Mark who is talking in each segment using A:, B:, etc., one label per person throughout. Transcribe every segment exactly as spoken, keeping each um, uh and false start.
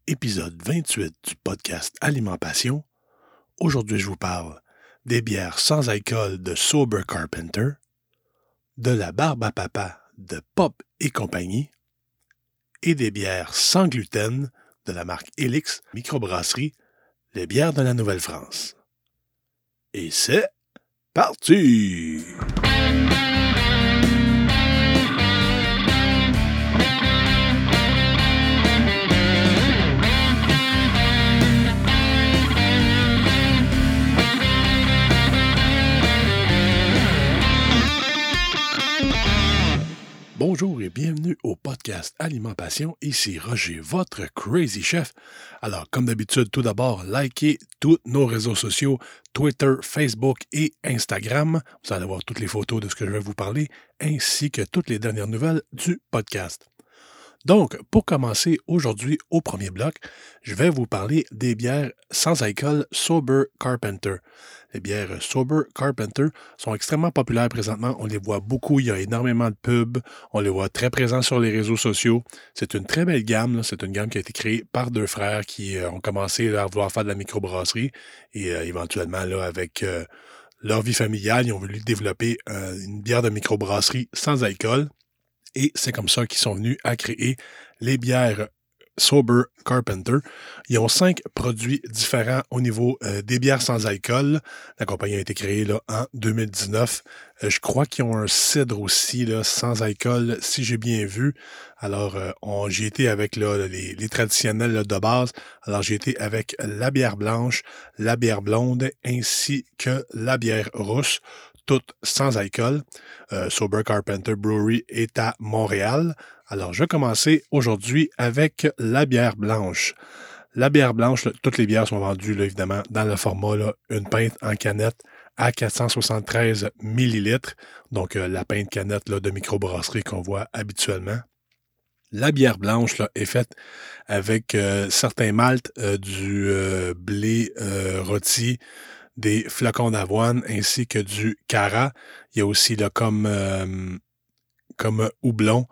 A: épisode vingt-huit du podcast Alimentation. Aujourd'hui, je vous parle des bières sans alcool de Sober Carpenter, de la barbe à papa de Pop et compagnie et des bières sans gluten de la marque Helix Microbrasserie, les bières de la Nouvelle-France. Et c'est parti! Bonjour et bienvenue au podcast Alimentation. Ici Roger, votre Crazy Chef. Alors, comme d'habitude, tout d'abord, likez tous nos réseaux sociaux, Twitter, Facebook et Instagram. Vous allez voir toutes les photos de ce que je vais vous parler, ainsi que toutes les dernières nouvelles du podcast. Donc, pour commencer aujourd'hui au premier bloc, je vais vous parler des bières sans alcool Sober Carpenter. Les bières Sober Carpenter sont extrêmement populaires présentement. On les voit beaucoup, il y a énormément de pubs, on les voit très présents sur les réseaux sociaux. C'est une très belle gamme, là. C'est une gamme qui a été créée par deux frères qui euh, ont commencé là, à vouloir faire de la microbrasserie et euh, éventuellement, là, avec euh, leur vie familiale, ils ont voulu développer euh, une bière de microbrasserie sans alcool. Et c'est comme ça qu'ils sont venus à créer les bières Sober Carpenter. Ils ont cinq produits différents au niveau euh, des bières sans alcool. La compagnie a été créée là, en deux mille dix-neuf. Euh, je crois qu'ils ont un cidre aussi là, sans alcool, si j'ai bien vu. Alors, euh, on, j'ai été avec là, les, les traditionnels là, de base. Alors, j'ai été avec la bière blanche, la bière blonde, ainsi que la bière rousse. Toutes sans alcool. Euh, Sober Carpenter Brewery est à Montréal. Alors, je vais commencer aujourd'hui avec la bière blanche. La bière blanche, là, toutes les bières sont vendues, là, évidemment, dans le format, là, une pinte en canette à quatre cent soixante-treize millilitres. Donc, euh, la pinte canette là, de microbrasserie qu'on voit habituellement. La bière blanche là, est faite avec euh, certains maltes, euh, du euh, blé euh, rôti, des flocons d'avoine ainsi que du cara. Il y a aussi là, comme, euh, comme houblon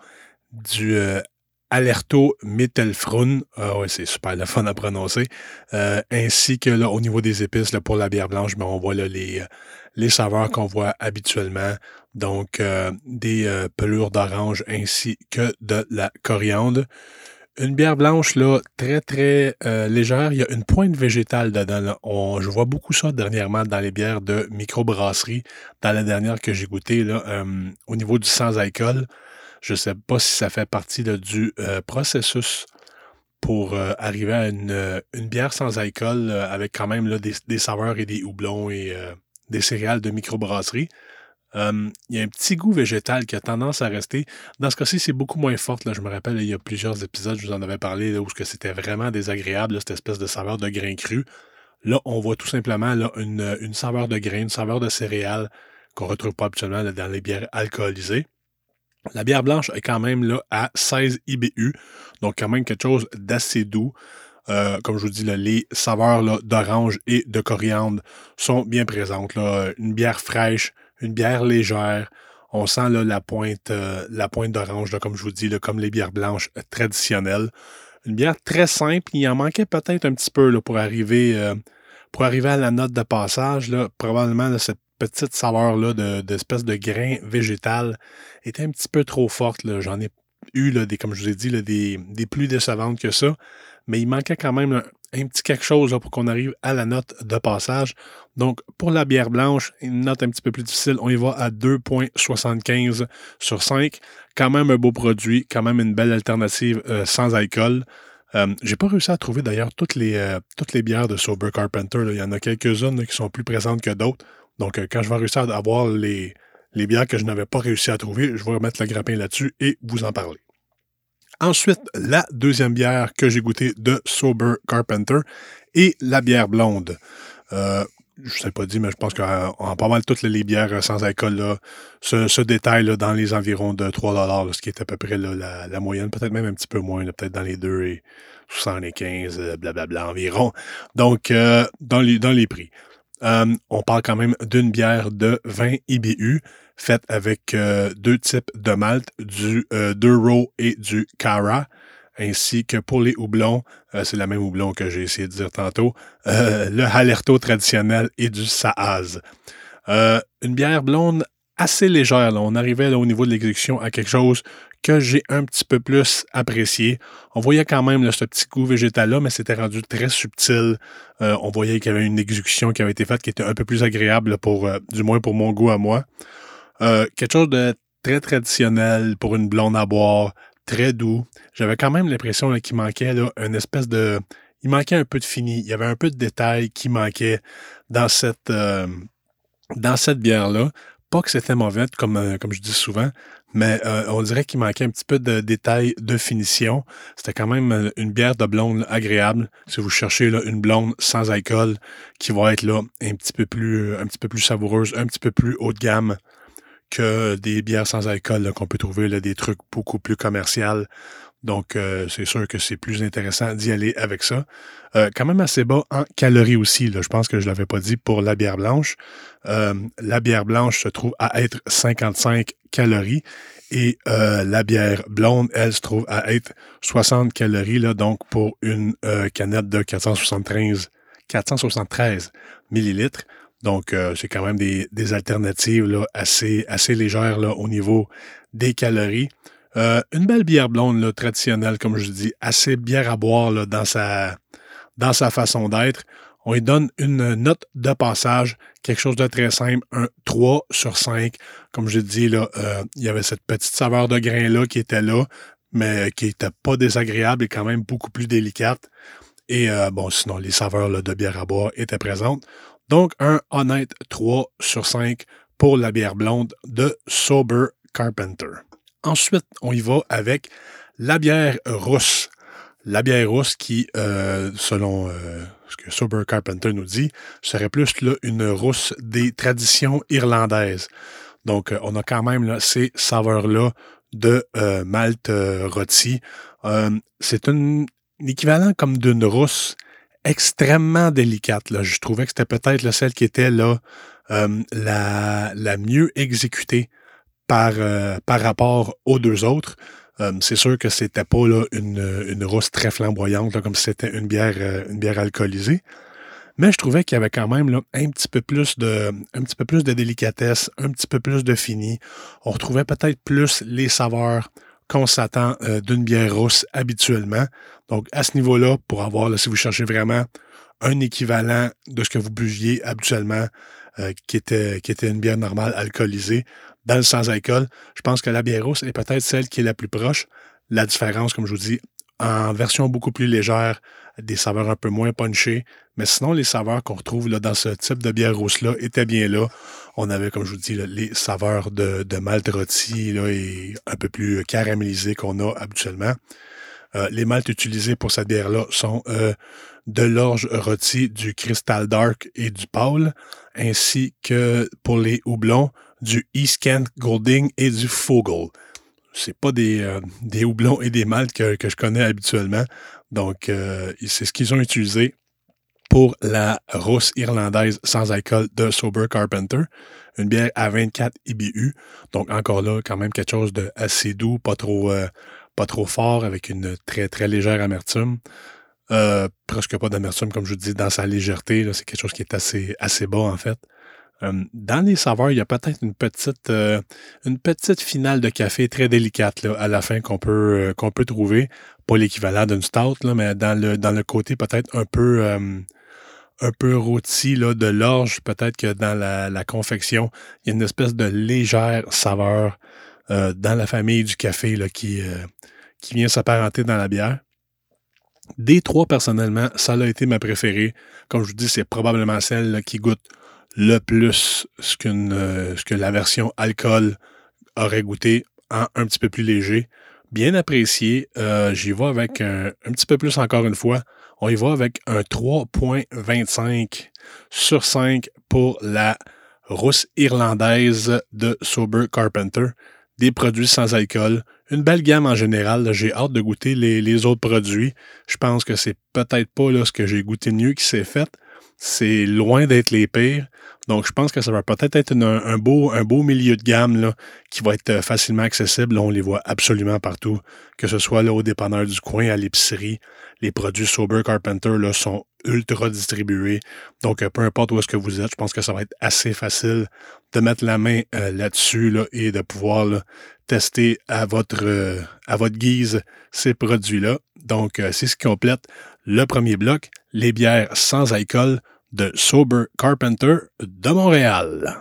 A: du euh, Alerto Mittelfrun. Ah ouais, c'est super le fun à prononcer. Euh, ainsi que là, au niveau des épices, là, pour la bière blanche, ben, on voit là, les, les saveurs qu'on voit habituellement. Donc, euh, des euh, pelures d'orange ainsi que de la coriandre. Une bière blanche, là, très, très euh, légère. Il y a une pointe végétale dedans. Là. On, je vois beaucoup ça dernièrement dans les bières de microbrasserie. Dans la dernière que j'ai goûtée, là, euh, au niveau du sans-alcool, je ne sais pas si ça fait partie là, du euh, processus pour euh, arriver à une, euh, une bière sans alcool euh, avec quand même là, des, des saveurs et des houblons et euh, des céréales de microbrasserie. Um, il y a un petit goût végétal qui a tendance à rester. Dans ce cas-ci, c'est beaucoup moins fort. Là. Je me rappelle, il y a plusieurs épisodes, je vous en avais parlé, là, où c'était vraiment désagréable, là, cette espèce de saveur de grain cru. Là, on voit tout simplement là, une, une saveur de grain, une saveur de céréales qu'on ne retrouve pas habituellement là, dans les bières alcoolisées. La bière blanche est quand même là, à seize I B U, donc quand même quelque chose d'assez doux. Euh, comme je vous dis, là, les saveurs là, d'orange et de coriandre sont bien présentes. Là. Une bière fraîche, une bière légère. On sent là, la pointe, euh, la pointe d'orange, là, comme je vous dis, là, comme les bières blanches euh, traditionnelles. Une bière très simple. Il en manquait peut-être un petit peu là, pour arriver euh, pour arriver à la note de passage. Là, probablement là, cette petite saveur-là de, d'espèce de grain végétal était un petit peu trop forte. Là. J'en ai eu, là, des, comme je vous ai dit, là, des, des plus décevantes que ça. Mais il manquait quand même un, un petit quelque chose là, pour qu'on arrive à la note de passage. Donc, pour la bière blanche, une note un petit peu plus difficile, on y va à deux virgule soixante-quinze sur cinq. Quand même un beau produit, quand même une belle alternative euh, sans alcool. Euh, j'ai pas réussi à trouver d'ailleurs toutes les, euh, toutes les bières de Sober Carpenter. Là. Il y en a quelques-unes là, qui sont plus présentes que d'autres. Donc, euh, quand je vais réussir à avoir les, les bières que je n'avais pas réussi à trouver, je vais remettre le grappin là-dessus et vous en parler. Ensuite, la deuxième bière que j'ai goûtée de Sober Carpenter est la bière blonde. Euh, je ne sais pas dit, mais je pense qu'en pas mal toutes les bières sans alcool là, se, se détaillent là, dans les environs de trois dollars, là, ce qui est à peu près là, la, la moyenne, peut-être même un petit peu moins, là, peut-être dans les deux et soixante-quinze, blablabla environ. Donc, euh, dans, les, dans les prix. Euh, on parle quand même d'une bière de vingt I B U, faite avec euh, deux types de malt, du euh, Duro et du Cara. ainsi que pour les houblons, euh, c'est la même houblon que j'ai essayé de dire tantôt, euh, le Hallertau traditionnel et du Saaz. Euh, une bière blonde assez légère. Là. On arrivait là, au niveau de l'exécution à quelque chose que j'ai un petit peu plus apprécié. On voyait quand même là, ce petit goût végétal-là, mais c'était rendu très subtil. Euh, on voyait qu'il y avait une exécution qui avait été faite qui était un peu plus agréable, pour, euh, du moins pour mon goût à moi. Euh, quelque chose de très traditionnel pour une blonde à boire, très doux. J'avais quand même l'impression là, qu'il manquait là, une espèce de... Il manquait un peu de fini. Il y avait un peu de détails qui manquaient dans cette, euh, dans cette bière-là. Pas que c'était mauvais, comme, euh, comme je dis souvent, mais euh, on dirait qu'il manquait un petit peu de détails de finition. C'était quand même euh, une bière de blonde là, agréable. Si vous cherchez là, une blonde sans alcool qui va être là un petit peu plus, un petit peu plus savoureuse, un petit peu plus haut de gamme que des bières sans alcool là, qu'on peut trouver, là, des trucs beaucoup plus commerciaux. Donc, euh, c'est sûr que c'est plus intéressant d'y aller avec ça. Euh, quand même assez bas en calories aussi. Là. Je pense que je ne l'avais pas dit pour la bière blanche. Euh, la bière blanche se trouve à être cinquante-cinq calories et euh, la bière blonde, elle, se trouve à être soixante calories. Là, donc, pour une euh, canette de quatre cent soixante-treize, quatre cent soixante-treize millilitres. Donc, euh, c'est quand même des, des alternatives là, assez, assez légères là, au niveau des calories. Euh, une belle bière blonde là, traditionnelle, comme je dis, assez bière à boire là, dans, sa, dans sa façon d'être. On lui donne une note de passage, quelque chose de très simple, un trois sur cinq. Comme je dis, là, euh, il y avait cette petite saveur de grain-là qui était là, mais qui n'était pas désagréable et quand même beaucoup plus délicate. Et euh, bon, sinon, les saveurs là, de bière à boire étaient présentes. Donc, un honnête trois sur cinq pour la bière blonde de Sober Carpenter. Ensuite, on y va avec la bière rousse. La bière rousse qui, euh, selon euh, ce que Sober Carpenter nous dit, serait plus là, une rousse des traditions irlandaises. Donc, euh, on a quand même là, ces saveurs-là de euh, malt euh, rôti. Euh, c'est un équivalent comme d'une rousse extrêmement délicate. Là. Je trouvais que c'était peut-être là, celle qui était là, euh, la, la mieux exécutée Par, euh, par rapport aux deux autres. Euh, c'est sûr que c'était pas là, une, une rousse très flamboyante, là, comme si c'était une bière, euh, une bière alcoolisée. Mais je trouvais qu'il y avait quand même là, un petit peu plus de, un petit peu plus de délicatesse, un petit peu plus de fini. On retrouvait peut-être plus les saveurs qu'on s'attend euh, d'une bière rousse habituellement. Donc, à ce niveau-là, pour avoir, là, si vous cherchez vraiment un équivalent de ce que vous buviez habituellement, euh, qui était, qui était une bière normale alcoolisée, dans le sans-alcool, je pense que la bière rousse est peut-être celle qui est la plus proche. La différence, comme je vous dis, en version beaucoup plus légère, des saveurs un peu moins punchées, mais sinon, les saveurs qu'on retrouve là, dans ce type de bière rousse-là étaient bien là. On avait, comme je vous dis, là, les saveurs de, de malt rôti là, et un peu plus caramélisées qu'on a habituellement. Euh, les maltes utilisés pour cette bière-là sont euh, de l'orge rôti, du Crystal Dark et du Pale, ainsi que pour les houblons, du East Kent Golding et du Fogel. C'est pas des, euh, des houblons et des maltes que, que je connais habituellement. Donc, euh, c'est ce qu'ils ont utilisé pour la rousse irlandaise sans alcool de Sober Carpenter. Une bière à vingt-quatre I B U. Donc, encore là, quand même quelque chose de assez doux, pas trop, euh, pas trop fort, avec une très, très légère amertume. Euh, presque pas d'amertume, comme je vous dis, dans sa légèreté. Là, c'est quelque chose qui est assez, assez bas, en fait. Euh, dans les saveurs, il y a peut-être une petite, euh, une petite finale de café très délicate là, à la fin qu'on peut, euh, qu'on peut trouver. Pas l'équivalent d'une stout, là, mais dans le, dans le côté peut-être un peu, euh, un peu rôti là, de l'orge. Peut-être que dans la, la confection, il y a une espèce de légère saveur euh, dans la famille du café là, qui, euh, qui vient s'apparenter dans la bière. Des trois, personnellement, ça a été ma préférée. Comme je vous dis, c'est probablement celle là, qui goûte le plus ce, qu'une, euh, ce que la version alcool aurait goûté en un petit peu plus léger. Bien apprécié. Euh, j'y vais avec un, un petit peu plus encore une fois. On y va avec un trois virgule vingt-cinq sur cinq pour la rousse irlandaise de Sober Carpenter. Des produits sans alcool. Une belle gamme en général. Là, j'ai hâte de goûter les, les autres produits. Je pense que c'est peut-être pas là, ce que j'ai goûté mieux qui s'est fait. c'est loin d'être les pires. Donc, je pense que ça va peut-être être une, un, beau, un beau milieu de gamme là, qui va être facilement accessible. Là, on les voit absolument partout, que ce soit là, au dépanneur du coin, à l'épicerie. Les produits Sober Carpenter là, sont ultra distribués. Donc, peu importe où est-ce que vous êtes, je pense que ça va être assez facile de mettre la main euh, là-dessus là, et de pouvoir là, tester à votre, euh, à votre guise ces produits-là. Donc, euh, c'est ce qui complète le premier bloc, les bières sans alcool de Sober Carpenter de Montréal.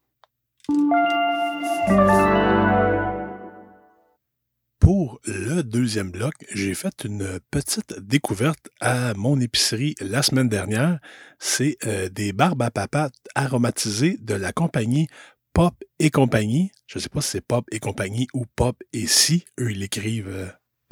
A: Pour le deuxième bloc, j'ai fait une petite découverte à mon épicerie la semaine dernière. C'est euh, des barbes à papa aromatisées de la compagnie Pop et compagnie. Je ne sais pas si c'est Pop et compagnie ou Pop et Si. Eux, ils l'écrivent euh,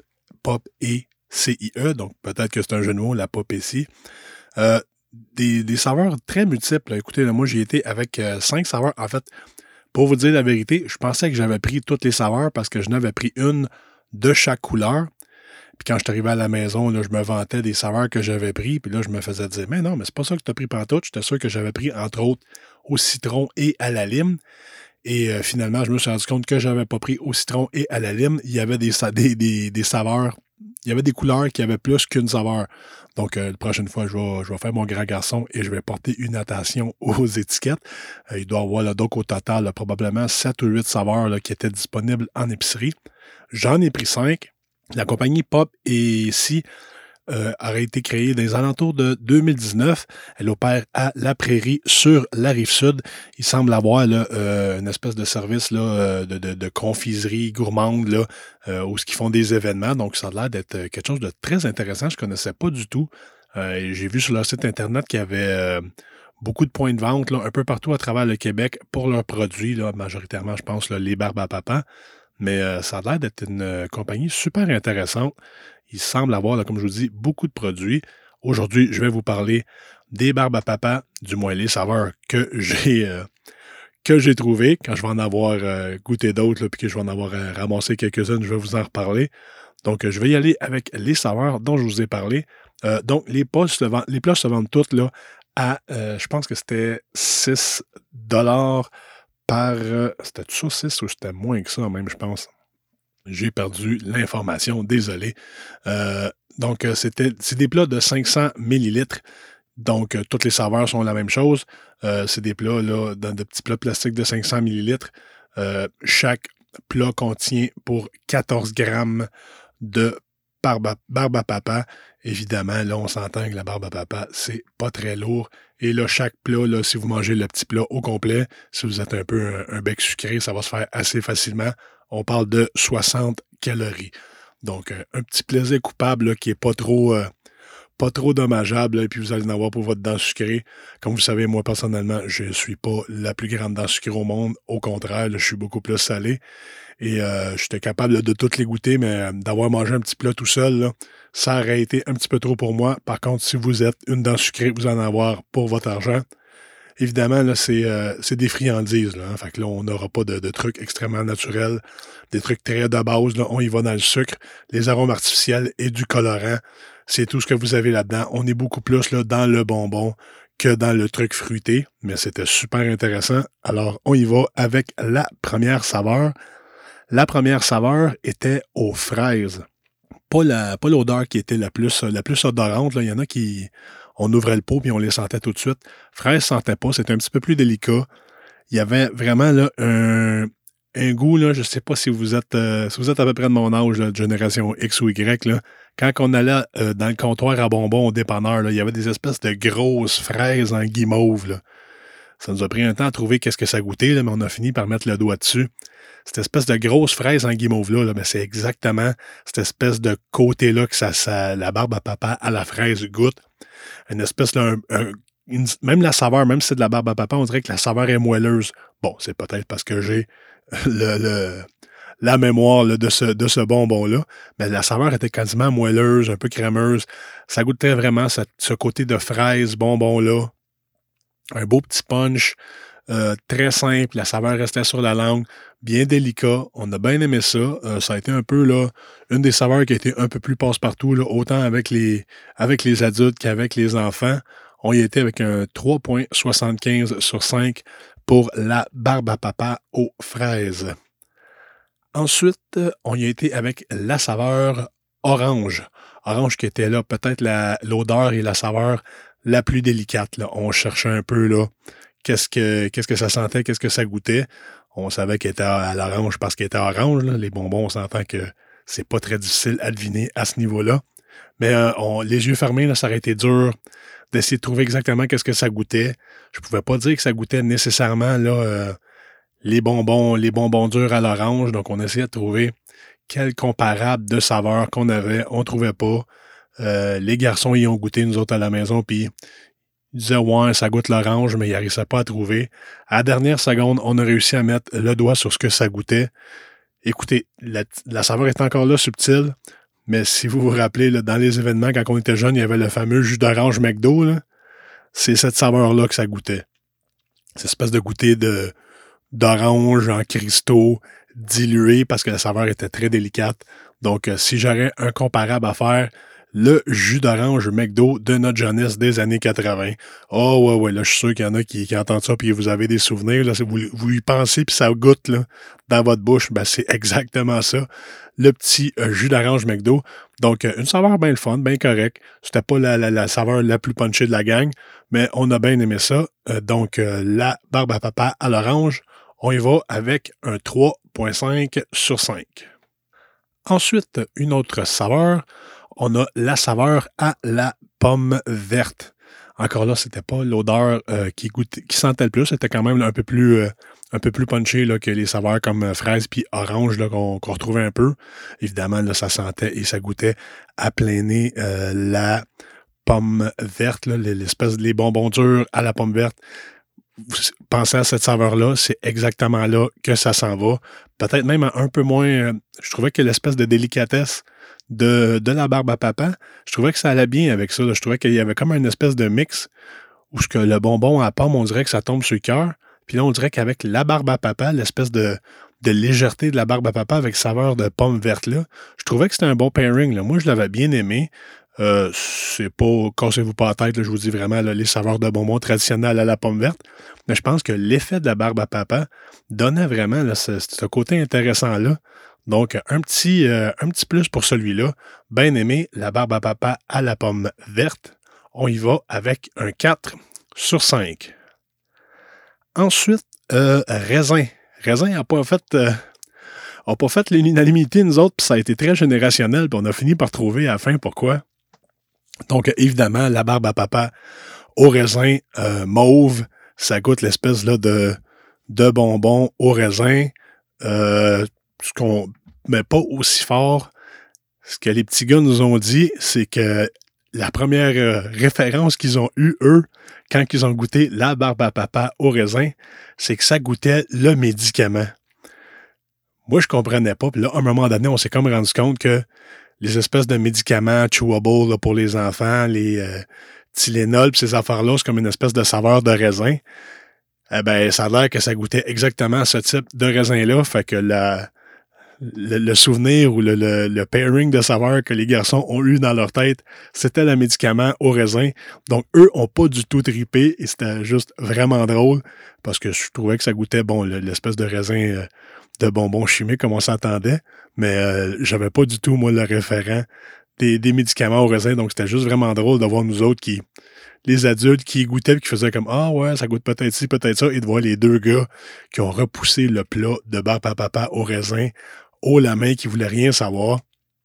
A: Pop et C I E, donc peut-être que c'est un jeu de mots, la Pop et Si. Euh, des, des saveurs très multiples. Écoutez, là, moi, j'y étais avec euh, cinq saveurs. En fait, pour vous dire la vérité, je pensais que j'avais pris toutes les saveurs parce que je n'avais pris une de chaque couleur. Puis quand je suis arrivé à la maison, là, je me vantais des saveurs que j'avais pris. Puis là, je me faisais dire, mais non, mais c'est pas ça que tu as pris pantoute. J'étais sûr que j'avais pris, entre autres, au citron et à la lime. Et euh, finalement, je me suis rendu compte que j'avais pas pris au citron et à la lime. Il y avait des, des, des, des saveurs, il y avait des couleurs qui avaient plus qu'une saveur. Donc, euh, la prochaine fois, je vais, je vais faire mon grand garçon et je vais porter une attention aux étiquettes. Euh, il doit y avoir, là, donc, au total, là, probablement sept ou huit saveurs là, qui étaient disponibles en épicerie. J'en ai pris cinq. La compagnie Pop et Si euh, aurait été créée dans les alentours de deux mille dix-neuf. Elle opère à La Prairie sur la Rive-Sud. Il semble avoir là, euh, une espèce de service là, euh, de, de, de confiserie gourmande là, euh, où ils font des événements. Donc, ça a l'air d'être quelque chose de très intéressant. Je ne connaissais pas du tout. Euh, j'ai vu sur leur site Internet qu'il y avait euh, beaucoup de points de vente là, un peu partout à travers le Québec pour leurs produits. Là, majoritairement, je pense, là, les barbes à papa. Mais euh, ça a l'air d'être une euh, compagnie super intéressante. Il semble avoir, là, comme je vous dis, beaucoup de produits. Aujourd'hui, je vais vous parler des barbes à papa, du moins les saveurs que j'ai euh, que j'ai trouvées. Quand je vais en avoir euh, goûté d'autres, puis que je vais en avoir euh, ramassé quelques-unes, je vais vous en reparler. Donc, euh, je vais y aller avec les saveurs dont je vous ai parlé. Euh, donc, les plats se vendent, les plats se vendent toutes là, à, euh, je pense que c'était six dollars par... Euh, c'était ça, six ou c'était moins que ça même, je pense. J'ai perdu l'information, désolé. Euh, donc, euh, c'était, c'est des plats de cinq cents millilitres. Donc, euh, toutes les saveurs sont la même chose. Euh, c'est des plats là, dans de petits plats plastiques de cinq cents millilitres. Euh, chaque plat contient pour quatorze grammes de barbe à, barbe à papa. Évidemment, là, on s'entend que la barbe à papa, c'est pas très lourd. Et là, chaque plat, là, si vous mangez le petit plat au complet, si vous êtes un peu un, un bec sucré, ça va se faire assez facilement. On parle de soixante calories. Donc, euh, un petit plaisir coupable là, qui n'est pas trop, euh, pas trop dommageable. Là, et puis, vous allez en avoir pour votre dent sucrée. Comme vous savez, moi, personnellement, je ne suis pas la plus grande dent sucrée au monde. Au contraire, là, je suis beaucoup plus salé. Et euh, j'étais capable là, de toutes les goûter, mais euh, d'avoir mangé un petit plat tout seul, là, ça aurait été un petit peu trop pour moi. Par contre, si vous êtes une dent sucrée, vous en avoir pour votre argent. Évidemment, là, c'est, euh, c'est des friandises. Là, hein. Fait que là, on n'aura pas de, de trucs extrêmement naturels, des trucs très de base. Là, on y va dans le sucre, les arômes artificiels et du colorant. C'est tout ce que vous avez là-dedans. On est beaucoup plus là, dans le bonbon que dans le truc fruité, mais c'était super intéressant. Alors, on y va avec la première saveur. La première saveur était aux fraises. Pas, la, pas l'odeur qui était la plus, la plus odorante. Là. Il y en a qui... On ouvrait le pot et on les sentait tout de suite. Fraises ne sentait pas, c'était un petit peu plus délicat. Il y avait vraiment là, un, un goût, là, je ne sais pas si vous êtes euh, si vous êtes à peu près de mon âge, là, de génération X ou Y. Là, quand on allait euh, dans le comptoir à bonbons au dépanneur, là, il y avait des espèces de grosses fraises en guimauve. Là. Ça nous a pris un temps à trouver qu'est-ce que ça goûtait, là, mais on a fini par mettre le doigt dessus. Cette espèce de grosse fraise en guimauve-là, là, ben c'est exactement cette espèce de côté-là que ça, ça, la barbe à papa à la fraise goûte. Une espèce, là, un, un, une, même la saveur, même si c'est de la barbe à papa, on dirait que la saveur est moelleuse. Bon, c'est peut-être parce que j'ai le, le, la mémoire là, de ce, de ce bonbon-là, mais la saveur était quasiment moelleuse, un peu crémeuse. Ça goûtait vraiment ce, ce côté de fraise, bonbon-là. Un beau petit punch. Euh, très simple, la saveur restait sur la langue, bien délicat, on a bien aimé ça, euh, ça a été un peu là, une des saveurs qui a été un peu plus passe-partout, là, autant avec les, avec les adultes qu'avec les enfants. On y était avec un trois virgule soixante-quinze sur cinq pour la barbe à papa aux fraises. Ensuite, on y a été avec la saveur orange. Orange qui était là, peut-être la, l'odeur et la saveur la plus délicate. Là. On cherchait un peu là, qu'est-ce que, qu'est-ce que ça sentait, qu'est-ce que ça goûtait. On savait qu'elle était à l'orange parce qu'elle était orange. Là. Les bonbons, on s'entend que c'est pas très difficile à deviner à ce niveau-là. Mais euh, on, les yeux fermés, là, ça aurait été dur d'essayer de trouver exactement qu'est-ce que ça goûtait. Je pouvais pas dire que ça goûtait nécessairement là, euh, les bonbons, les bonbons durs à l'orange. Donc, on essayait de trouver quel comparable de saveur qu'on avait. On trouvait pas. Euh, les garçons y ont goûté, nous autres, à la maison, puis ils disaient « Ouais, ça goûte l'orange », mais ils n'arrivaient pas à trouver. À la dernière seconde, on a réussi à mettre le doigt sur ce que ça goûtait. Écoutez, la, la saveur est encore là, subtile, mais si vous vous rappelez, là, dans les événements, quand on était jeune, il y avait le fameux jus d'orange McDo, là. C'est cette saveur-là que ça goûtait. Cette espèce de goûter de, d'orange en cristaux, dilué, parce que la saveur était très délicate. Donc, euh, si j'aurais un comparable à faire, le jus d'orange McDo de notre jeunesse des années quatre-vingts. Oh ouais, ouais, là, je suis sûr qu'il y en a qui, qui entendent ça, puis vous avez des souvenirs. Là, vous, vous y pensez, puis ça goûte là, dans votre bouche. Ben, c'est exactement ça. Le petit euh, jus d'orange McDo. Donc, euh, une saveur bien le fun, bien correct. C'était pas la, la, la saveur la plus punchée de la gang, mais on a bien aimé ça. Euh, donc, euh, la barbe à papa à l'orange, on y va avec un trois virgule cinq sur cinq. Ensuite, une autre saveur. On a la saveur à la pomme verte. Encore là, c'était pas l'odeur euh, qui goûtait, qui sentait le plus. C'était quand même là, un peu plus, euh, un peu plus punché là, que les saveurs comme euh, fraise puis orange là, qu'on, qu'on retrouvait un peu. Évidemment, là, ça sentait et ça goûtait à plein nez euh, la pomme verte, là, l'espèce les bonbons durs à la pomme verte. Vous pensez à cette saveur-là, c'est exactement là que ça s'en va. Peut-être même un peu moins... Euh, je trouvais que l'espèce de délicatesse de, de la barbe à papa, je trouvais que ça allait bien avec ça. Là. Je trouvais qu'il y avait comme une espèce de mix où ce que le bonbon à pomme, on dirait que ça tombe sur le cœur. Puis là, on dirait qu'avec la barbe à papa, l'espèce de, de légèreté de la barbe à papa avec saveur de pomme verte là, je trouvais que c'était un bon pairing. Là. Moi, je l'avais bien aimé. Euh, c'est pas, cassez-vous pas la tête, là, je vous dis vraiment là, les saveurs de bonbons traditionnelles à la pomme verte, mais je pense que l'effet de la barbe à papa donnait vraiment là, ce, ce côté intéressant-là. Donc, un petit, euh, un petit plus pour celui-là. Bien aimé, la barbe à papa à la pomme verte. On y va avec un quatre sur cinq. Ensuite, euh, raisin. Raisin n'a pas fait... Euh, n'a pas fait l'unanimité, nous autres, puis ça a été très générationnel, puis on a fini par trouver à la fin pourquoi. Donc, évidemment, la barbe à papa au raisin euh, mauve, ça goûte l'espèce là, de, de bonbon au raisin, euh, ce qu'on, mais pas aussi fort. Ce que les petits gars nous ont dit, c'est que la première euh, référence qu'ils ont eue, eux, quand ils ont goûté la barbe à papa au raisin, c'est que ça goûtait le médicament. Moi, je comprenais pas. Puis là, à un moment donné, on s'est comme rendu compte que les espèces de médicaments chewable là, pour les enfants, les euh, Tylenol, puis ces affaires-là, c'est comme une espèce de saveur de raisin. Eh ben, ça a l'air que ça goûtait exactement ce type de raisin-là. Fait que la, le, le souvenir ou le, le, le pairing de saveurs que les garçons ont eu dans leur tête, c'était le médicament au raisin. Donc, eux ont pas du tout trippé et c'était juste vraiment drôle parce que je trouvais que ça goûtait, bon, l'espèce de raisin... Euh, de bonbons chimiques comme on s'entendait, mais euh, j'avais pas du tout, moi, le référent des, des médicaments au raisin, donc c'était juste vraiment drôle de voir nous autres qui, les adultes qui goûtaient et qui faisaient comme « Ah ouais, ça goûte peut-être ci, peut-être ça », et de voir les deux gars qui ont repoussé le plat de barbe à papa au raisin haut la main, qui voulaient rien savoir.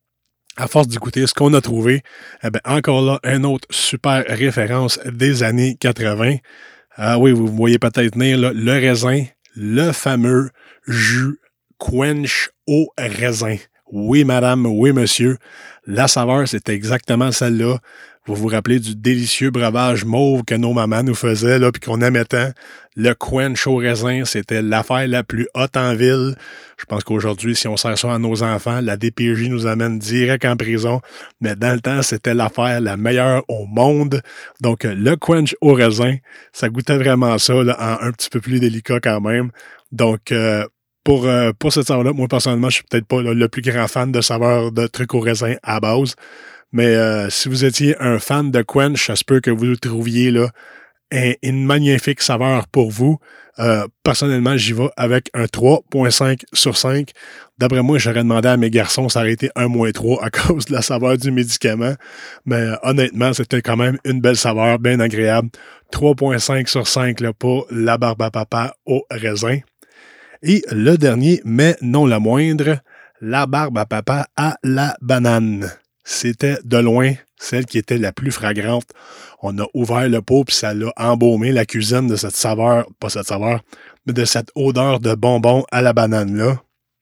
A: À force d'écouter ce qu'on a trouvé, eh bien, encore là, une autre super référence des années quatre-vingts. Ah oui, vous voyez peut-être venir là, le raisin, le fameux jus quench au raisin. Oui, madame, oui, monsieur. La saveur, c'était exactement celle-là. Vous vous rappelez du délicieux breuvage mauve que nos mamans nous faisaient, là, puis qu'on aimait tant. Le quench au raisin, c'était l'affaire la plus haute en ville. Je pense qu'aujourd'hui, si on sert ça à nos enfants, la D P J nous amène direct en prison. Mais dans le temps, c'était l'affaire la meilleure au monde. Donc, le quench au raisin, ça goûtait vraiment ça, là, en un petit peu plus délicat quand même. Donc, euh, pour, euh, pour cette saveur-là, moi, personnellement, je suis peut-être pas là, le plus grand fan de saveur de trucs au raisin à base. Mais euh, si vous étiez un fan de Quench, ça se peut que vous trouviez là un, une magnifique saveur pour vous. Euh, personnellement, j'y vais avec un trois virgule cinq sur cinq. D'après moi, j'aurais demandé à mes garçons, ça aurait été un moins trois à cause de la saveur du médicament. Mais euh, honnêtement, c'était quand même une belle saveur, bien agréable. trois virgule cinq sur cinq là, pour la barbe à papa au raisin. Et le dernier, mais non le moindre, la barbe à papa à la banane. C'était de loin celle qui était la plus fragrante. On a ouvert le pot puis ça l'a embaumé la cuisine de cette saveur, pas cette saveur, mais de cette odeur de bonbons à la banane-là.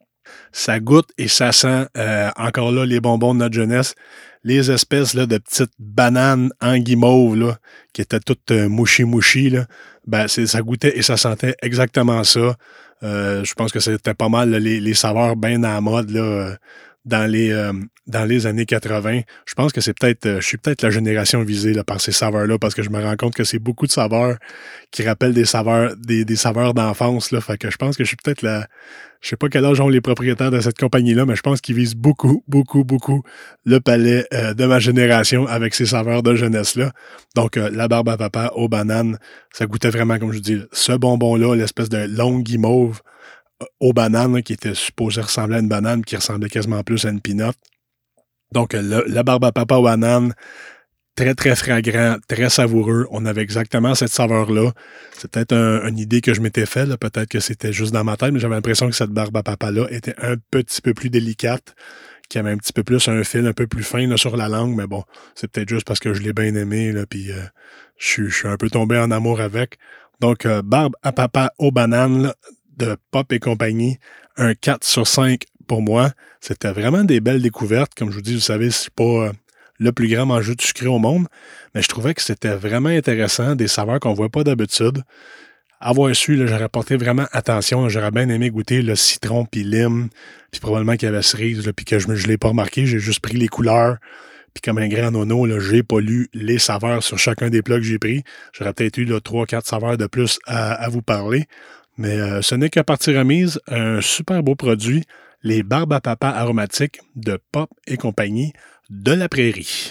A: Ça goûte et ça sent, euh, encore là, les bonbons de notre jeunesse, les espèces là, de petites bananes en guimauve là, qui étaient toutes euh, mouchi-mouchi. Là. Ben, c'est, ça goûtait et ça sentait exactement ça. Euh, je pense que c'était pas mal là, les, les saveurs bien à la mode là, euh, dans les euh, dans les années quatre-vingts. Je pense que c'est peut-être, euh, je suis peut-être la génération visée là, par ces saveurs-là, parce que je me rends compte que c'est beaucoup de saveurs qui rappellent des saveurs, des, des saveurs d'enfance. Là. Fait que je pense que je suis peut-être la. Je sais pas quel âge ont les propriétaires de cette compagnie-là, mais je pense qu'ils visent beaucoup, beaucoup, beaucoup le palais euh, de ma génération avec ces saveurs de jeunesse-là. Donc, euh, la barbe à papa aux bananes, ça goûtait vraiment, comme je dis, ce bonbon-là, l'espèce de longue guimauve euh, aux bananes, là, qui était supposé ressembler à une banane, qui ressemblait quasiment plus à une peanut. Donc, euh, le, la barbe à papa aux bananes, très, très fragrant, très savoureux. On avait exactement cette saveur-là. C'est peut-être un, une idée que je m'étais faite. Là. Peut-être que c'était juste dans ma tête, mais j'avais l'impression que cette barbe à papa-là était un petit peu plus délicate, qu'il y avait un petit peu plus un fil un peu plus fin là, sur la langue. Mais bon, c'est peut-être juste parce que je l'ai bien aimé, là, puis euh, je, je suis un peu tombé en amour avec. Donc, euh, barbe à papa aux bananes là, de Pop et compagnie, un quatre sur cinq pour moi. C'était vraiment des belles découvertes. Comme je vous dis, vous savez, c'est pas... Euh, le plus grand mangeur de sucré au monde, mais je trouvais que c'était vraiment intéressant, des saveurs qu'on ne voit pas d'habitude. Avoir su, là, j'aurais porté vraiment attention, j'aurais bien aimé goûter le citron puis lime, puis probablement qu'il y avait cerise, puis que je ne l'ai pas remarqué, j'ai juste pris les couleurs, puis comme un grand nono, là, j'ai pas lu les saveurs sur chacun des plats que j'ai pris. J'aurais peut-être eu trois quatre saveurs de plus à, à vous parler, mais euh, ce n'est qu'à partie remise, un super beau produit, les barbes à papa aromatiques de Pop et compagnie, de la prairie.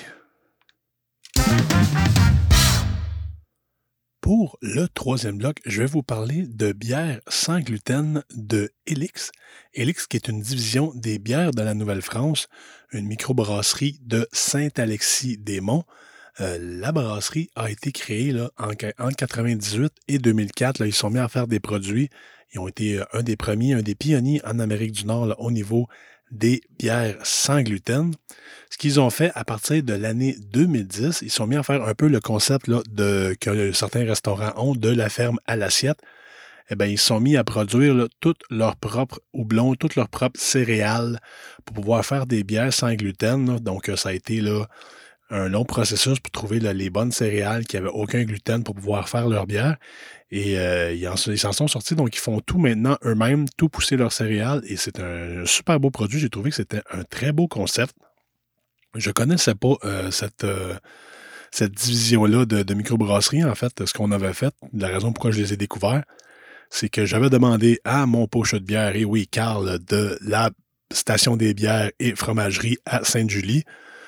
A: Pour le troisième bloc, je vais vous parler de bière sans gluten de Elix. Elix qui est une division des bières de la Nouvelle-France, une microbrasserie de Saint-Alexis-des-Monts. Euh, la brasserie a été créée là, en, en quatre-vingt-dix-huit et deux mille quatre. Là, ils sont mis à faire des produits. Ils ont été un des premiers, un des pionniers en Amérique du Nord là, au niveau des bières sans gluten. Ce qu'ils ont fait à partir de l'année deux mille dix, ils sont mis à faire un peu le concept là, de, que certains restaurants ont de la ferme à l'assiette. Eh bien, ils se sont mis à produire là, toutes leurs propres houblons, toutes leurs propres céréales pour pouvoir faire des bières sans gluten. Là. Donc, ça a été là, un long processus pour trouver là, les bonnes céréales qui n'avaient aucun gluten pour pouvoir faire leur bière. Et euh, ils, en, ils s'en sont sortis, donc ils font tout maintenant eux-mêmes, tout pousser leurs céréales. Et c'est un super beau produit. J'ai trouvé que c'était un très beau concept. Je ne connaissais pas euh, cette, euh, cette division-là de, de microbrasserie. En fait, ce qu'on avait fait, la raison pourquoi je les ai découverts, c'est que j'avais demandé à mon poche de bière, et oui, Carl, de la station des bières et fromagerie à Sainte-Julie,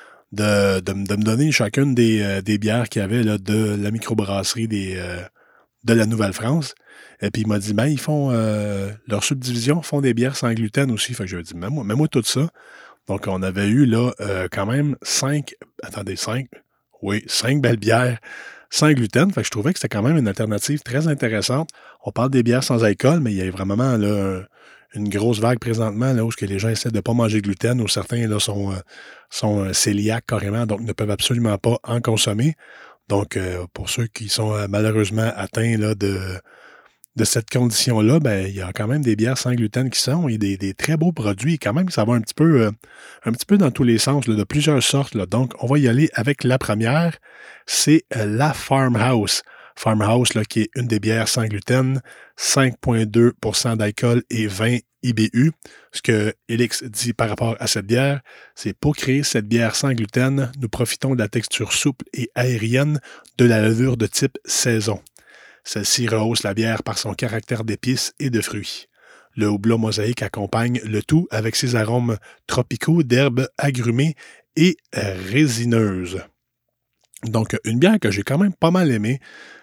A: de, de, de me donner chacune des, euh, des bières qu'il y avait là, de la microbrasserie des, euh, de la Nouvelle-France. Et puis il m'a dit, ben, ils font euh, leur subdivision, font des bières sans gluten aussi. Fait que je lui ai dit, mets-moi, mets-moi tout ça. Donc, on avait eu là euh, quand même cinq, attendez, cinq, oui, cinq belles bières sans gluten. Fait que je trouvais que c'était quand même une alternative très intéressante. On parle des bières sans alcool, mais il y a vraiment là, une grosse vague présentement là, où que les gens essaient de ne pas manger de gluten, où certains là, sont, euh, sont euh, cœliaques carrément, donc ne peuvent absolument pas en consommer. Donc, euh, pour ceux qui sont euh, malheureusement atteints là, de... de cette condition-là, ben, il y a quand même des bières sans gluten qui sont et des, des très beaux produits. Quand même, ça va un petit peu, euh, un petit peu dans tous les sens, là, de plusieurs sortes. Là. Donc, on va y aller avec la première. C'est euh, la Farmhouse. Farmhouse, là, qui est une des bières sans gluten, cinq virgule deux pour cent d'alcool et vingt I B U. Ce que Elix dit par rapport à cette bière, c'est pour créer cette bière sans gluten, nous profitons de la texture souple et aérienne de la levure de type saison. Celle-ci rehausse la bière par son caractère d'épices et de fruits. Le houblon mosaïque accompagne le tout avec ses arômes tropicaux d'herbes agrumées et résineuse. Donc, une bière que j'ai quand même pas mal aimée,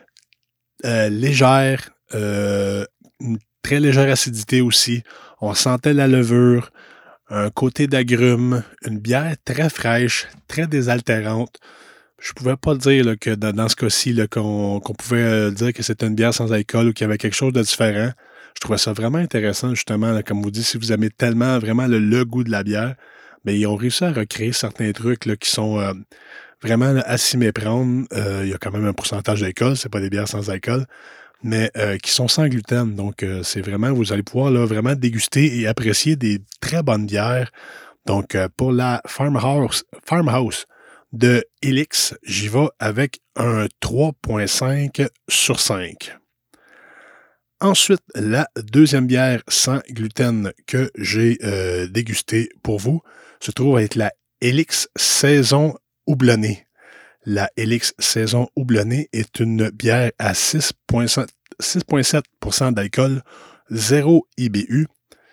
A: euh, légère, euh, une très légère acidité aussi. On sentait la levure, un côté d'agrumes, une bière très fraîche, très désaltérante. Je ne pouvais pas dire là, que dans, dans ce cas-ci, là, qu'on, qu'on pouvait euh, dire que c'était une bière sans alcool ou qu'il y avait quelque chose de différent. Je trouvais ça vraiment intéressant, justement, là, comme vous dites, si vous aimez tellement vraiment le, le goût de la bière, mais ils ont réussi à recréer certains trucs là, qui sont euh, vraiment là, à s'y méprendre. Euh, il y a quand même un pourcentage d'alcool, c'est pas des bières sans alcool, mais euh, qui sont sans gluten. Donc, euh, c'est vraiment, vous allez pouvoir là, vraiment déguster et apprécier des très bonnes bières. Donc, euh, pour la Farmhouse, Farmhouse de Helix, j'y vais avec un trois virgule cinq sur cinq. Ensuite, la deuxième bière sans gluten que j'ai euh, dégustée pour vous se trouve être la Helix Saison Houblonnée. La Helix Saison Houblonnée est une bière à six virgule sept pour cent d'alcool, zéro I B U.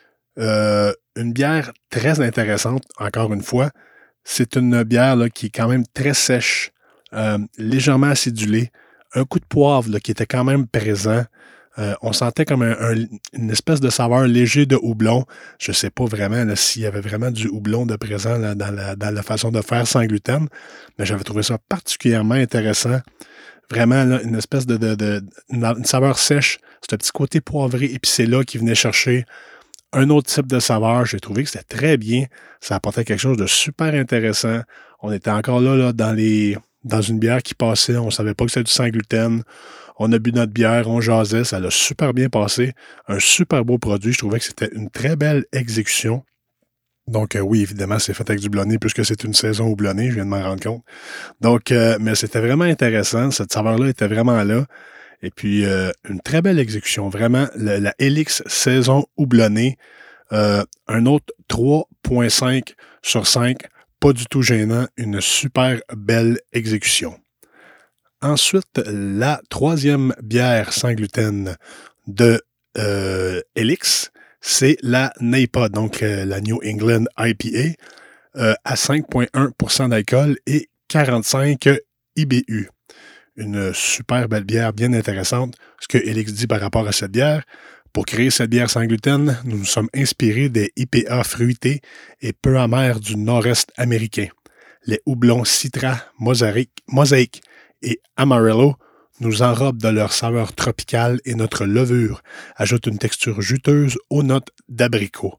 A: Euh, une bière très intéressante, encore une fois. C'est une bière là, qui est quand même très sèche, euh, légèrement acidulée, un coup de poivre là, qui était quand même présent. Euh, on sentait comme un, un, une espèce de saveur léger de houblon. Je ne sais pas vraiment là, s'il y avait vraiment du houblon de présent là, dans, la, dans la façon de faire sans gluten, mais j'avais trouvé ça particulièrement intéressant. Vraiment là, une espèce de, de, de une, une saveur sèche, ce petit côté poivré épicé-là qui venait chercher un autre type de saveur. J'ai trouvé que c'était très bien. Ça apportait quelque chose de super intéressant. On était encore là, là dans, les, dans une bière qui passait. On ne savait pas que c'était du sans gluten. On a bu notre bière, on jasait. Ça l'a super bien passé. Un super beau produit. Je trouvais que c'était une très belle exécution. Donc, euh, oui, évidemment, c'est fait avec du blonné puisque c'est une saison houblonnée. Je viens de m'en rendre compte. Donc, euh, mais c'était vraiment intéressant. Cette saveur-là était vraiment là. Et puis, euh, une très belle exécution. Vraiment, la, la Helix Saison Houblonnée. Euh, un autre trois virgule cinq sur cinq. Pas du tout gênant. Une super belle exécution. Ensuite, la troisième bière sans gluten de euh, Helix, c'est la N E I P A, donc euh, la New England I P A, euh, à cinq virgule un pour cent d'alcool et quarante-cinq I B U. Une super belle bière, bien intéressante. Ce que Helix dit par rapport à cette bière, pour créer cette bière sans gluten, nous nous sommes inspirés des I P A fruités et peu amers du nord-est américain. Les houblons Citra, Mosaïque, Mosaïque et Amarillo nous enrobent de leur saveur tropicale et notre levure ajoute une texture juteuse aux notes d'abricot.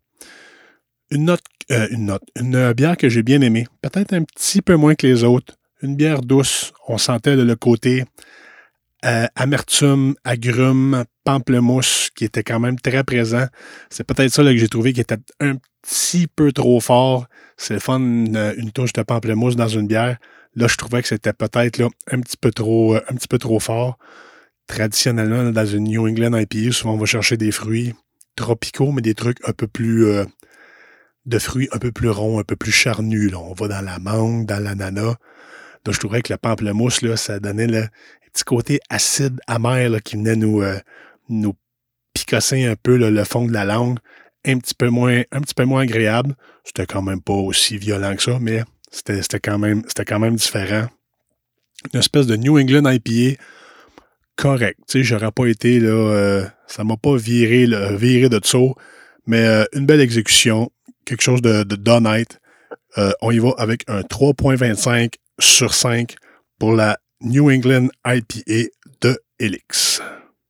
A: Une note, euh, une note, une bière que j'ai bien aimée, peut-être un petit peu moins que les autres. Une bière douce, on sentait le côté euh, amertume, agrumes, pamplemousse qui était quand même très présent. C'est peut-être ça là, que j'ai trouvé qui était un petit peu trop fort. C'est le fun, une, une touche de pamplemousse dans une bière. Là, je trouvais que c'était peut-être là, un petit peu trop, un petit peu trop fort. Traditionnellement, là, dans une New England I P A, souvent on va chercher des fruits tropicaux, mais des trucs un peu plus euh, de fruits un peu plus ronds, un peu plus charnus. Là. On va dans la mangue, dans l'ananas. Là, je trouvais que le pamplemousse, là, ça donnait là, un petit côté acide, amer là, qui venait nous, euh, nous picosser un peu là, le fond de la langue. Un petit peu moins, un petit peu moins agréable. C'était quand même pas aussi violent que ça, mais c'était, c'était, quand, même, c'était quand même différent. Une espèce de New England I P A correct. Tu sais, j'aurais pas été là, euh, ça m'a pas viré, là, viré de dessous, mais euh, une belle exécution, quelque chose de, de d'honnête. Euh, on y va avec un trois virgule vingt-cinq sur cinq pour la New England I P A de Helix.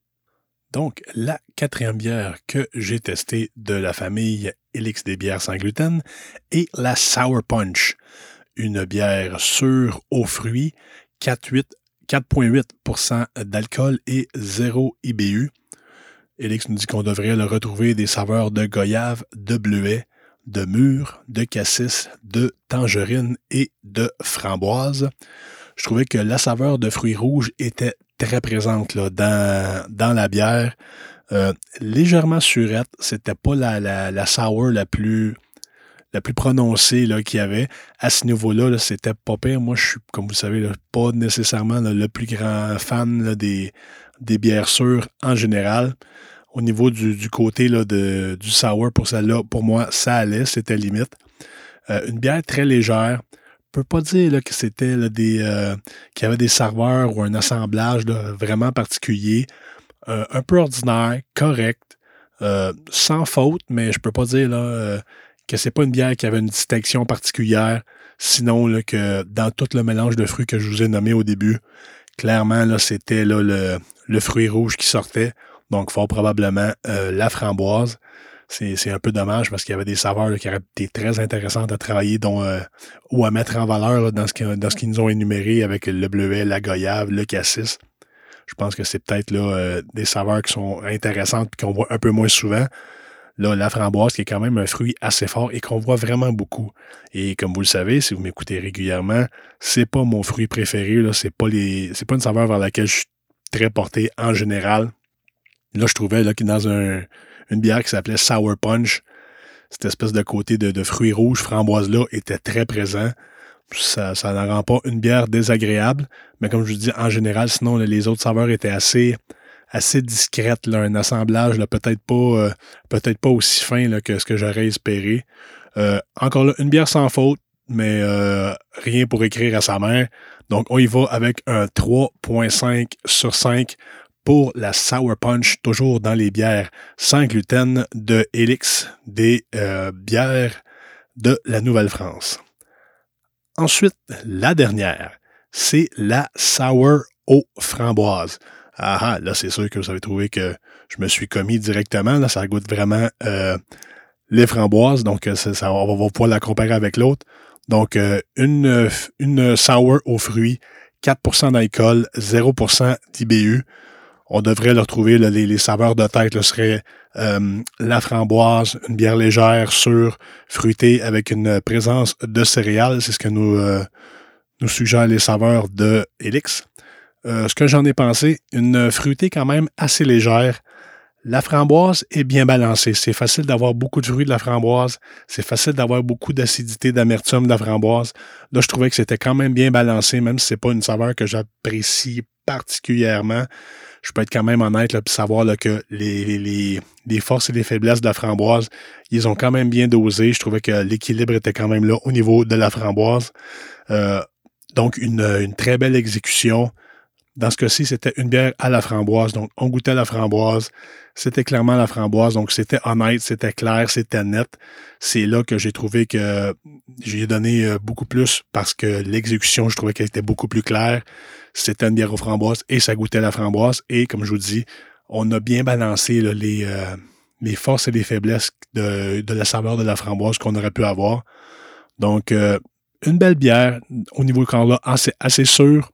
A: Donc, la quatrième bière que j'ai testée de la famille Helix des bières sans gluten est la Sour Punch. Une bière sûre aux fruits, quatre virgule huit pour cent d'alcool et zéro I B U. Helix nous dit qu'on devrait le retrouver des saveurs de goyave, de bleuet, de mûre, de cassis, de tangerine et de framboise. Je trouvais que la saveur de fruits rouges était très présente là, dans, dans la bière. Euh, légèrement surette. C'était pas la, la, la sour la plus, la plus prononcée là, qu'il y avait. À ce niveau-là, là, c'était pas pire. Moi, je suis, comme vous savez, là, pas nécessairement là, le plus grand fan là, des, des bières sûres en général. Au niveau du, du côté là, de, du sour, pour celle-là, pour moi, ça allait, c'était limite. Euh, une bière très légère, peux pas dire là, que c'était là, des euh, qu'il y avait des saveurs ou un assemblage là, vraiment particulier. Euh, un peu ordinaire, correct, euh, sans faute, mais je peux pas dire là, euh, que c'est pas une bière qui avait une distinction particulière, sinon là, que dans tout le mélange de fruits que je vous ai nommé au début, clairement, là, c'était là, le, le fruit rouge qui sortait, donc fort probablement euh, la framboise. C'est, c'est un peu dommage parce qu'il y avait des saveurs là, qui auraient été très intéressantes à travailler dont, euh, ou à mettre en valeur là, dans, ce qui, dans ce qu'ils nous ont énuméré avec le bleuet, la goyave, le cassis. Je pense que c'est peut-être là, euh, des saveurs qui sont intéressantes et qu'on voit un peu moins souvent. Là, la framboise, qui est quand même un fruit assez fort et qu'on voit vraiment beaucoup. Et comme vous le savez, si vous m'écoutez régulièrement, c'est pas mon fruit préféré. Là, c'est pas les, c'est pas une saveur vers laquelle je suis très porté en général. Là, je trouvais là, que dans un, une bière qui s'appelait Sour Punch, cette espèce de côté de, de fruits rouges framboise-là était très présent. Ça, ça n'en rend pas une bière désagréable, mais comme je vous dis, en général, sinon, là, les autres saveurs étaient assez, assez discrètes. Là, un assemblage là, peut-être pas, euh, peut-être pas aussi fin là, que ce que j'aurais espéré. Euh, encore là, une bière sans faute, mais euh, rien pour écrire à sa mère. Donc, on y va avec un trois virgule cinq sur cinq pour la Sour Punch, toujours dans les bières sans gluten de Helix, des euh, bières de la Nouvelle-France. Ensuite, la dernière, c'est la Sour aux framboises. Ah ah, là, c'est sûr que vous avez trouvé que je me suis commis directement. Là, ça goûte vraiment euh, les framboises, donc ça, ça, on va pouvoir la comparer avec l'autre. Donc, euh, une, une Sour aux fruits, quatre pour cent d'alcool, zéro pour cent d'I B U. On devrait le retrouver, là, les, les saveurs de tête là, seraient euh, la framboise, une bière légère, sûre, fruitée, avec une présence de céréales. C'est ce que nous, euh, nous suggèrent les saveurs de Helix. Euh, ce que j'en ai pensé, une fruitée quand même assez légère. La framboise est bien balancée. C'est facile d'avoir beaucoup de fruits de la framboise. C'est facile d'avoir beaucoup d'acidité, d'amertume de la framboise. Là, je trouvais que c'était quand même bien balancé, même si c'est pas une saveur que j'apprécie particulièrement. Je peux être quand même honnête et savoir là, que les, les, les forces et les faiblesses de la framboise, ils ont quand même bien dosé. Je trouvais que l'équilibre était quand même là au niveau de la framboise. Euh, donc, une, une très belle exécution. Dans ce cas-ci, c'était une bière à la framboise. Donc, on goûtait la framboise. C'était clairement la framboise. Donc, c'était honnête, c'était clair, c'était net. C'est là que j'ai trouvé que j'ai donné beaucoup plus parce que l'exécution, je trouvais qu'elle était beaucoup plus claire. C'était une bière aux framboises et ça goûtait la framboise. Et comme je vous dis, on a bien balancé là, les, euh, les forces et les faiblesses de, de la saveur de la framboise qu'on aurait pu avoir. Donc, euh, une belle bière au niveau quand là, assez, assez sûr.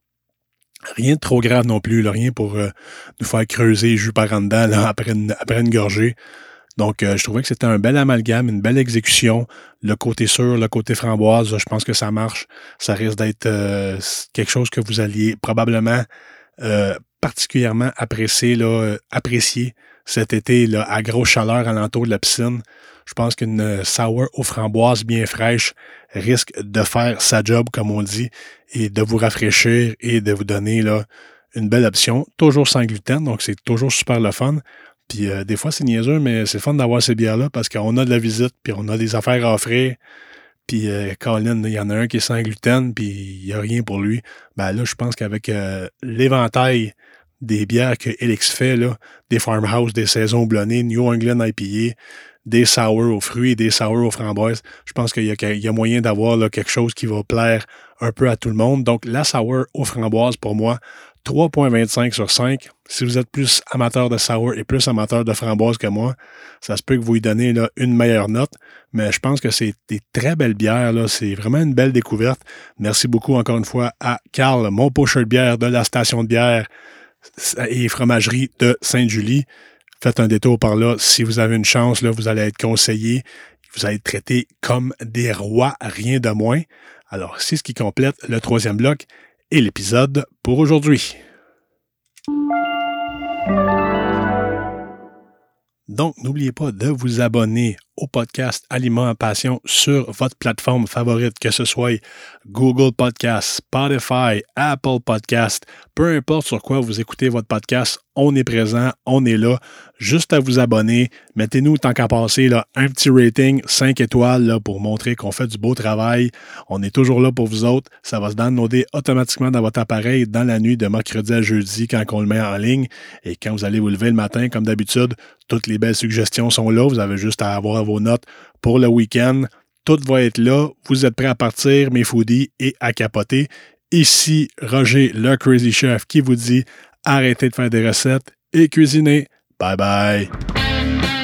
A: Rien de trop grave non plus, là, rien pour euh, nous faire creuser jus par en dedans là, après, une, après une gorgée. Donc, euh, je trouvais que c'était un bel amalgame, une belle exécution. Le côté sûr, le côté framboise, je pense que ça marche. Ça risque d'être euh, quelque chose que vous alliez probablement euh, particulièrement apprécier, là, apprécier cet été là, à grosse chaleur alentour de la piscine. Je pense qu'une sour aux framboises bien fraîche risque de faire sa job, comme on dit, et de vous rafraîchir et de vous donner là, une belle option. Toujours sans gluten, donc c'est toujours super le fun. Puis euh, des fois, c'est niaiseux, mais c'est fun d'avoir ces bières-là parce qu'on a de la visite, puis on a des affaires à offrir. Puis euh, Colin, il y en a un qui est sans gluten, puis il n'y a rien pour lui. Ben là, je pense qu'avec euh, l'éventail des bières que Helix fait, là, des farmhouse, des saisons blonnées, New England I P A, des sour aux fruits et des sour aux framboises, je pense qu'il y a, il y a moyen d'avoir là, quelque chose qui va plaire un peu à tout le monde. Donc, la sour aux framboises, pour moi, trois virgule vingt-cinq sur cinq. Si vous êtes plus amateur de sour et plus amateur de framboise que moi, ça se peut que vous lui donnez là, une meilleure note. Mais je pense que c'est des très belles bières. Là. C'est vraiment une belle découverte. Merci beaucoup encore une fois à Carl, mon pusher de bière de la station de bière et fromagerie de Sainte-Julie. Faites un détour par là. Si vous avez une chance, là, vous allez être conseillé. Vous allez être traité comme des rois, rien de moins. Alors, c'est ce qui complète le troisième bloc et l'épisode pour aujourd'hui. Donc, n'oubliez pas de vous abonner au podcast Aliments en Passion sur votre plateforme favorite, que ce soit Google Podcast, Spotify, Apple Podcast, peu importe sur quoi vous écoutez votre podcast, on est présent, on est là. Juste à vous abonner. Mettez-nous, tant qu'à passer, là, un petit rating, cinq étoiles, là, pour montrer qu'on fait du beau travail. On est toujours là pour vous autres. Ça va se downloader automatiquement dans votre appareil dans la nuit de mercredi à jeudi quand on le met en ligne. Et quand vous allez vous lever le matin, comme d'habitude, toutes les belles suggestions sont là. Vous avez juste à avoir vos notes pour le week-end. Tout va être là. Vous êtes prêts à partir, mes foodies, et à capoter. Ici, Roger, le Crazy Chef, qui vous dit arrêtez de faire des recettes et cuisinez. Bye bye!